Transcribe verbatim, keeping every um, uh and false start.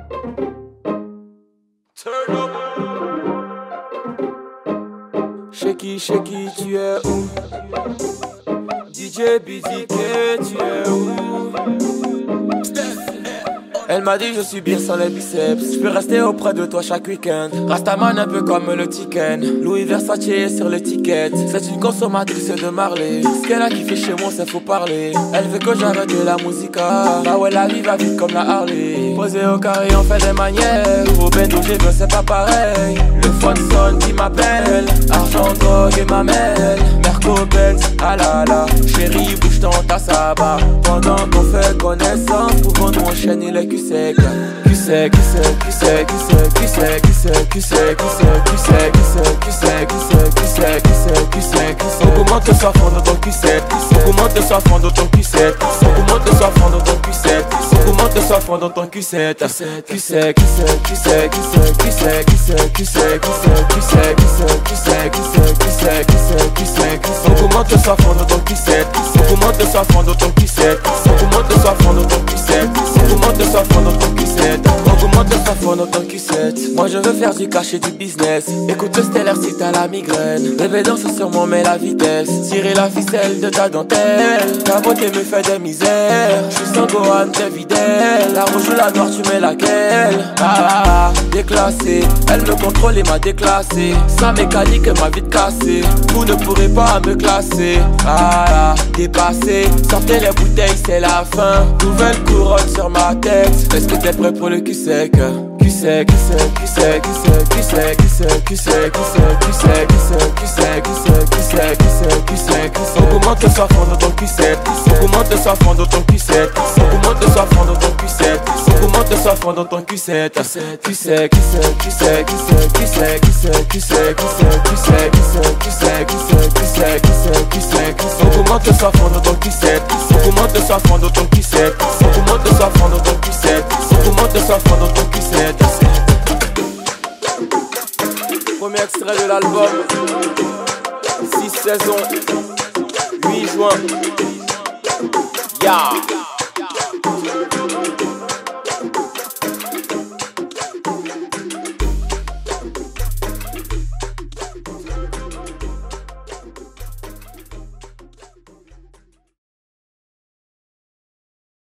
Turn up. Shaky, shaky, tu es où? D J B D K, tu es où? Elle m'a dit je suis bien sans les biceps. Je peux rester auprès de toi chaque week-end. Rastaman un peu comme le Tiken. Louis Versace sur l'étiquette. C'est une consommatrice de Marley. Ce qu'elle a kiffé chez moi c'est faut parler. Elle veut que j'arrête de la musica. Bah ouais la vie va vite comme la Harley. Posé au carré on fait des manières. Au bendo j'ai vu c'est pas pareil. Le phone sonne qui m'appelle. Argent, drogue et mamelle. Merco Benz, ah la la. Chérie bouge dans ta saba. Pendant qu'on fait connaissance, pour qu'on nous enchaîne les culs secs. Cul sec, cul sec, cul sec, cul sec, cul sec, cul sec, cul sec, cul sec, cul sec, cul sec, cul sec, cul sec, cul sec, cul sec, cul sec, cul sec. On commence de s'affronter dans ton cul sec. On commence de s'affronter dans ton cul sec. On commence de s'affronter dans ton cul sec. On commence de s'affronter dans ton cul sec. Cul sec, cul sec, cul sec, cul sec, cul sec, cul sec, cul sec, cul sec, cul sec, cul sec, cul sec, cul sec, cul sec, cul sec, cul sec, cul sec, cul sec. On commence de s'affronter dans ton cul sec. On commence de s'affronter dans ton cul sec. On commence de s'affronter dans ton cul sec. On commence de s'affronter dans ton cul sec. On commence de s'affronter dans ton cul sec. Moi je veux faire du cash et du business. Écoute le stellaire si t'as la migraine. Bébé danse sur moi mais la vitesse. Tirer la ficelle de ta dentelle. Ta beauté me fait des misères. Je suis sans Gohan, t'es fidèle. La rouge ou la noire tu mets laquelle? Ah ah ah, déclassée. Elle me contrôle et m'a déclassé. Sa mécanique m'a vite cassé. Vous ne pourrez pas me classer. Ah ah, dépassé. Sortez les bouteilles c'est la fin. Nouvelle couronne sur ma tête. Est-ce que t'es prêt pour le cul sec? Cul sec, cul sec, cul sec, cul sec, cul sec, cul sec, cul sec, cul sec, cul sec, cul sec, cul sec, cul sec, cul sec, cul sec, cul sec, cul sec. On commence de s'affronter dans ton cul sec. On commence de s'affronter dans ton cul sec. On commence de s'affronter dans ton cul sec. On commence de s'affronter dans ton cul sec. Cul sec, cul sec, cul sec, cul sec, cul sec, cul sec, cul sec, cul sec, cul sec, cul sec, cul sec, cul sec, cul sec, cul sec, cul sec, cul sec. On commence de s'affronter dans ton cul sec. On commence de s'affronter dans ton cul sec. On commence de s'affronter dans ton cul sec. On commence de s'affronter dans ton cul sec. Premier extrait de l'album, six saisons, huit juin. Ya yeah.